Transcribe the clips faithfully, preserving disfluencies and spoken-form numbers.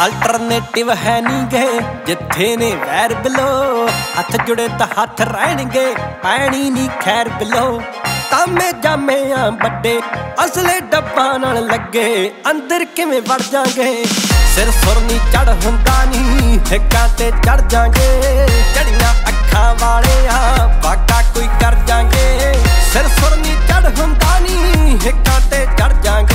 Alternative है नहीं गए जिथे ने वैर बिलो हथ जुड़े तो हथ रहणगे पैनी नी खैर बिलो तामे जामे आ बड़े असले डब्बा नाल लगे अंदर किवें वड़ जांगे सिर सुर नी चढ़ हुंदा नी हिक्कां ते चढ़ जांगे जड़ियां अखां वाले आ वाका कोई कर जांगे सिर सुर नी चढ़ हुंदा नी हिक्कां ते चढ़ जांगे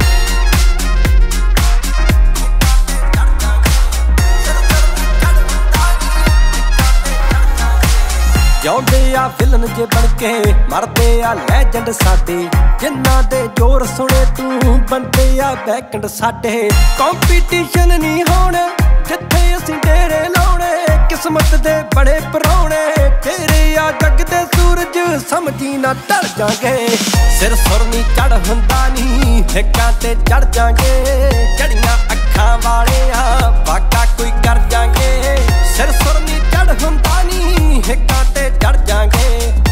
जिउंदे आ विलन जे बनके मरदे आ लैजेंड साडे जिन्ना दे जोर सुने तू बनदे आ बैकंड साडे कंपीटीशन नहीं होने जिथे असीं डेरे लाउणे किस्मत दे बड़े परौणे तेरे आ जग दे सूरज समझी ना ढल जांगे सिर सुर नी चढ़ हुंदा नी हिक्कां ते चढ़ जांगे जड़ियां अखां वाले आ वाका कोई कर जांगे सिर सुर नी चढ़ हुंदा नी हिक्कां ते चढ़ जांगे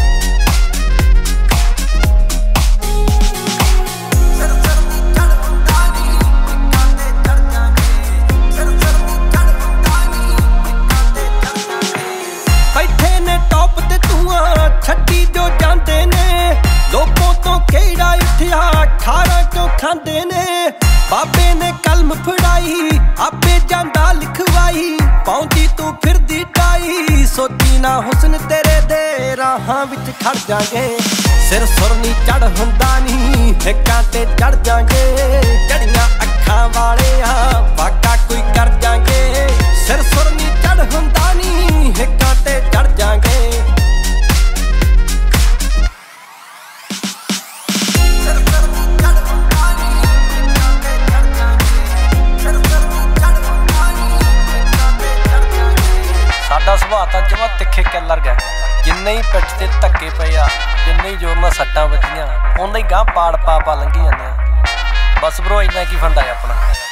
बैठे ने टॉप ते धुआं छड्डी जो जांदे ने लोगों तो केड़ा उठिया खारा क्यों खांदे ने बाबे ने कलम फड़ाई आपे जांदा लिखवाई पौंदी तू फिरदी टाई सोची ना हुस्न तेरे दे राहां विच खड़ जांगे सिर सुर नी चढ़ हुंदा नी हिक्कां ते चढ़ जांगे जड़ियां अखां वाले आ वाका कोई कर जांगे सिर सुर नी चढ़ हुंदा नी हिक्कां ते चढ़ जांगे साडा सुभाऽ तां जमा तिखे किलर गया जिन्ने ही पिठ ते धक्के पे आ जिन्ने ही जोर नाल सट्टां वजियां उन्ना ही गांह पाड़ पा पा लंघी जांदे आ बस ब्रो इन्ना की फंडा है अपना।